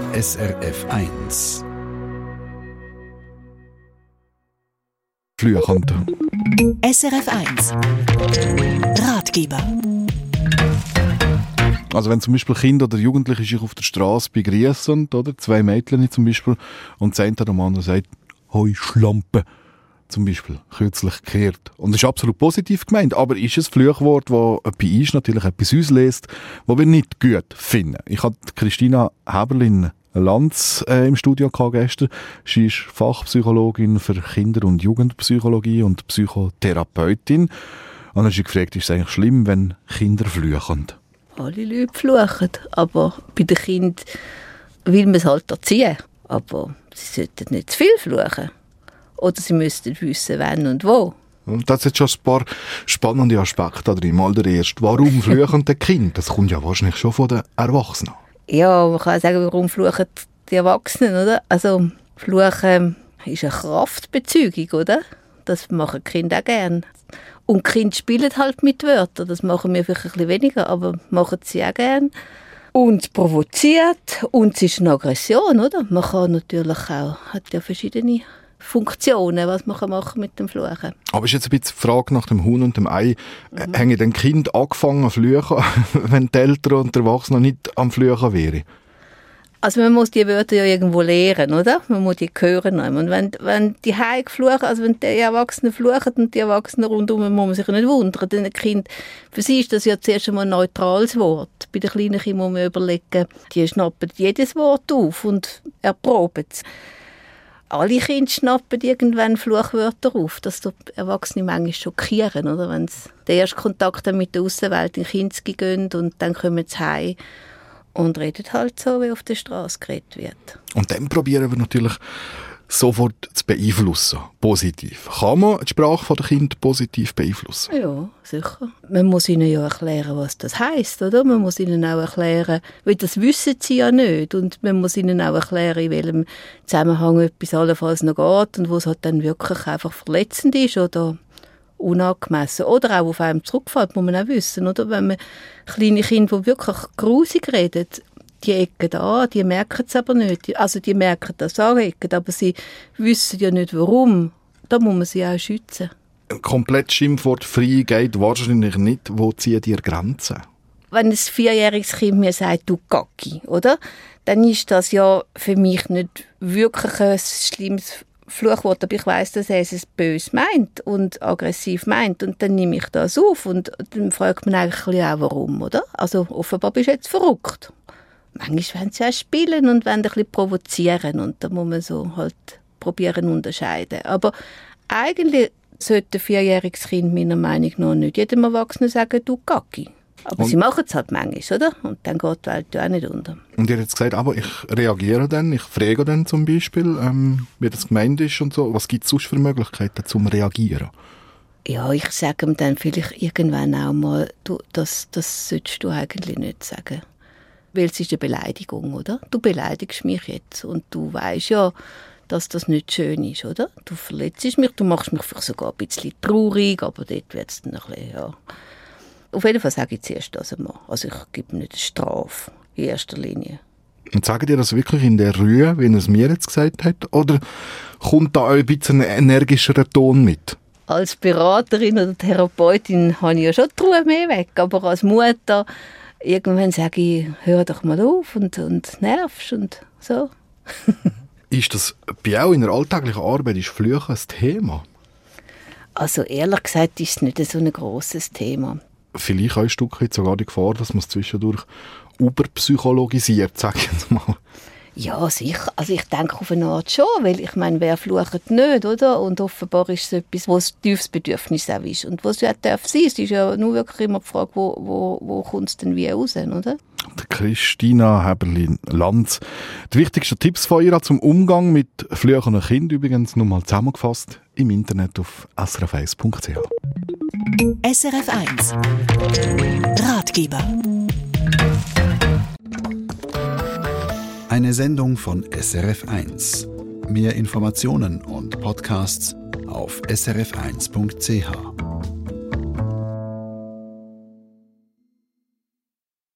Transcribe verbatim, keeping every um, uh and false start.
S R F eins. Fluchen. S R F eins Ratgeber. Also wenn zum Beispiel Kinder oder Jugendliche sich auf der Straße begrüßen, oder zwei Mädchen zum Beispiel, und das eine am anderen sagt, «Hoi Schlampe», zum Beispiel, kürzlich gehört. Und das ist absolut positiv gemeint, aber ist ein Fluchwort, das bei uns natürlich etwas auslöst, das wir nicht gut finden. Ich hatte Christina Häberlin-Lanz äh, im Studio gestern. Sie ist Fachpsychologin für Kinder- und Jugendpsychologie und Psychotherapeutin. Und dann hat sie gefragt, ist es eigentlich schlimm, wenn Kinder fluchen? Alle Leute fluchen, aber bei den Kindern will man es halt erziehen. Aber sie sollten nicht zu viel fluchen. Oder sie müssten wissen, wann und wo. Und das hat schon ein paar spannende Aspekte drin. Mal der erste. Warum fluchen die Kinder? Das kommt ja wahrscheinlich schon von den Erwachsenen. Ja, man kann sagen, warum fluchen die Erwachsenen, oder? Also, Fluchen ist eine Kraftbezeugung, oder? Das machen die Kinder auch gerne. Und die Kinder spielen halt mit Wörtern. Das machen wir vielleicht ein bisschen weniger, aber machen sie auch gerne. Und provoziert. Und es ist eine Aggression, oder? Man kann natürlich auch, hat ja verschiedene Funktionen, was man machen mit dem Fluchen. Aber ist jetzt ein bisschen die Frage nach dem Huhn und dem Ei. Mhm. Haben die Kinder angefangen zu fluchen, wenn die Eltern und die Erwachsenen nicht am Fluchen wären? Also man muss die Wörter ja irgendwo lernen, oder? Man muss die hören. Und wenn, wenn die Heim fluchen, also wenn die Erwachsenen fluchen und die Erwachsenen rundherum, muss man sich nicht wundern. Denn ein Kind, für sie ist das ja zuerst einmal ein neutrales Wort. Bei den kleinen Kindern muss man überlegen, die schnappen jedes Wort auf und erproben es. Alle Kinder schnappen irgendwann Fluchwörter auf, dass die Erwachsene manchmal schockieren, oder? Wenn sie den ersten Kontakt mit der Aussenwelt in Kinski gehen und dann kommen sie heim und reden halt so, wie auf der Straße geredet wird. Und dann probieren wir natürlich sofort zu beeinflussen, positiv. Kann man die Sprache der Kinder positiv beeinflussen? Ja, sicher. Man muss ihnen ja erklären, was das heisst, oder? Man muss ihnen auch erklären, weil das wissen sie ja nicht. Und man muss ihnen auch erklären, in welchem Zusammenhang etwas allenfalls noch geht und wo es halt dann wirklich einfach verletzend ist oder unangemessen. Oder auch auf einem zurückfällt, muss man auch wissen, oder? Wenn man kleine Kinder, die wirklich grusig reden, die ecken an, die merken es aber nicht. Also die merken das auch, ecken, aber sie wissen ja nicht, warum. Da muss man sie auch schützen. Komplett schimpfwortfrei geht wahrscheinlich nicht. Wo ziehen die Grenzen? Wenn ein vierjähriges Kind mir sagt, du Gacki, oder? Dann ist das ja für mich nicht wirklich ein schlimmes Fluchwort, aber ich weiss, dass er es böse meint und aggressiv meint. Und dann nehme ich das auf und dann fragt man eigentlich auch, warum, oder? Also offenbar bist du jetzt verrückt. Manchmal wollen sie auch spielen und wollen ein bisschen provozieren. Und da muss man so halt probieren zu unterscheiden. Aber eigentlich sollte ein vierjähriges Kind meiner Meinung nach nicht jedem Erwachsenen sagen, du Gacki. Aber und sie machen es halt manchmal, oder? Und dann geht die Welt ja auch nicht unter. Und ihr habt jetzt gesagt, aber ich reagiere dann, ich frage dann zum Beispiel, ähm, wie das gemeint ist und so. Was gibt es sonst für Möglichkeiten zum Reagieren? Ja, ich sage ihm dann vielleicht irgendwann auch mal, du, das, das solltest du eigentlich nicht sagen. Weil es ist eine Beleidigung, oder? Du beleidigst mich jetzt und du weißt ja, dass das nicht schön ist, oder? Du verletzt mich, du machst mich vielleicht sogar ein bisschen traurig, aber dort wird es dann ein bisschen, ja. Auf jeden Fall sage ich zuerst das einmal. Also ich gebe nicht eine Strafe in erster Linie. Und sagen dir das wirklich in der Ruhe, wie er es mir jetzt gesagt hat? Oder kommt da auch ein bisschen ein energischerer Ton mit? Als Beraterin oder Therapeutin habe ich ja schon die Ruhe mehr weg, aber als Mutter irgendwann sage ich, hör doch mal auf und, und nervst und so. Ist das bei auch in der alltäglichen Arbeit ist Fluchen ein Thema? Also ehrlich gesagt ist es nicht so ein grosses Thema. Vielleicht ein Stück weit sogar die Gefahr, dass man es zwischendurch überpsychologisiert, sage ich jetzt mal. Ja, sicher. Also ich denke auf eine Art schon, weil ich meine, wer flucht nicht, oder? Und offenbar ist es etwas, was ein tiefes Bedürfnis auch ist. Und was ja darf sein, es ist ja nur wirklich immer die Frage, wo, wo, wo kommt es denn wie raus, oder? Die Christina Häberlin-Lanz. Die wichtigsten Tipps von ihr zum Umgang mit fluchenden Kindern übrigens nochmal zusammengefasst im Internet auf s r f eins punkt c h. S R F eins Ratgeber. Eine Sendung von S R F eins. Mehr Informationen und Podcasts auf s r f eins punkt c h.